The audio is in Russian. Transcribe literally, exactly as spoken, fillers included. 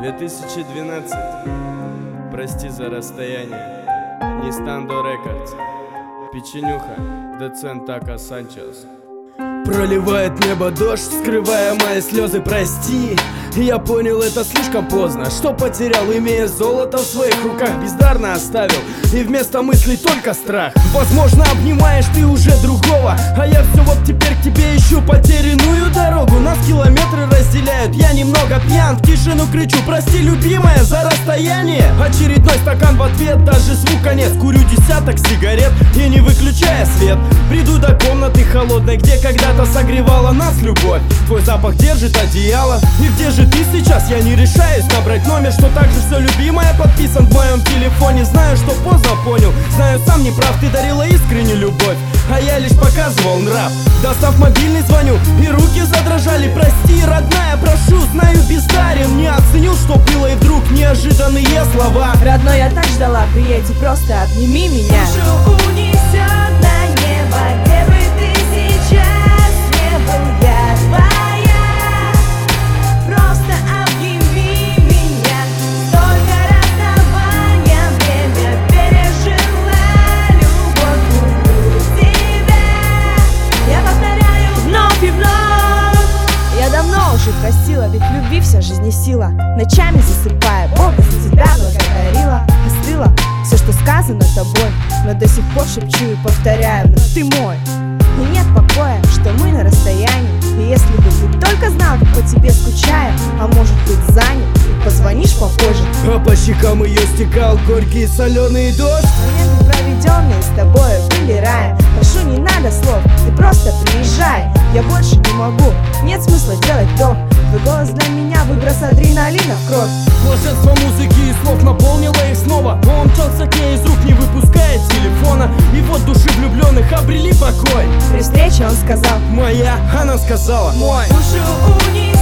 две тысячи двенадцать. Прости за расстояние. Нистандо Рекордс. Печенюха. Доцент Така Санчес. Проливает небо дождь, скрывая мои слезы, прости. Я понял это слишком поздно, что потерял, имея золото в своих руках, бездарно оставил. И вместо мыслей только страх. Возможно, обнимаешь ты уже другого, а я все вот теперь к тебе ищу потерянную дорогу. Нас километры разделяют, я немного пьян, в тишину кричу: прости, любимая, за расстояние. Очередной стакан в ответ, даже звука нет. Курю десяток сигарет и не выключая свет. Приду до комнаты холодной, где когда-то согревала нас любовь. Твой запах держит одеяло. И где же ты сейчас? Я не решаюсь набрать номер, что также все любимое подписан в моем телефоне. Знаю, что поздно понял, знаю, сам не прав. Ты дарила искренне любовь, а я лишь показывал нрав. Достав мобильный, звоню, и руки задрожали. Прости, родная, прошу, знаю, бездарен. Не оценил, что было, и вдруг неожиданные слова. Родной, я так ждала, приедь и просто обними меня. Душу унесет на небо, где бы ты сейчас не был, я твоя. Просто обними меня. Столько расставания, время пережила любовь, люблю тебя. Я повторяю вновь и вновь. Я давно уже просила, ведь любви вся жизнь не сила. Ночами засыпая, Бога за тебя благодарила. Остыло все, что сказано тобой, но до сих пор шепчу и повторяю: но ты мой. И нет покоя, что мы на расстоянии. И если бы ты только знал, как по тебе скучаю, а может быть занят, и позвонишь попозже. А по щекам ее стекал горький соленый дождь. Моменты, проведенные с тобой, были раем. Прошу, не надо слов, ты просто приезжай. Я больше не могу, нет смысла делать вдох. Твой голос для меня выброс адреналина в кровь. Блаженство музыки и слов наполнило их снова. Он мчался к ней из рук, не выпуская телефона. И вот души влюбленных обрели покой. При встрече он сказал: моя, она сказала: мой. Душу унесет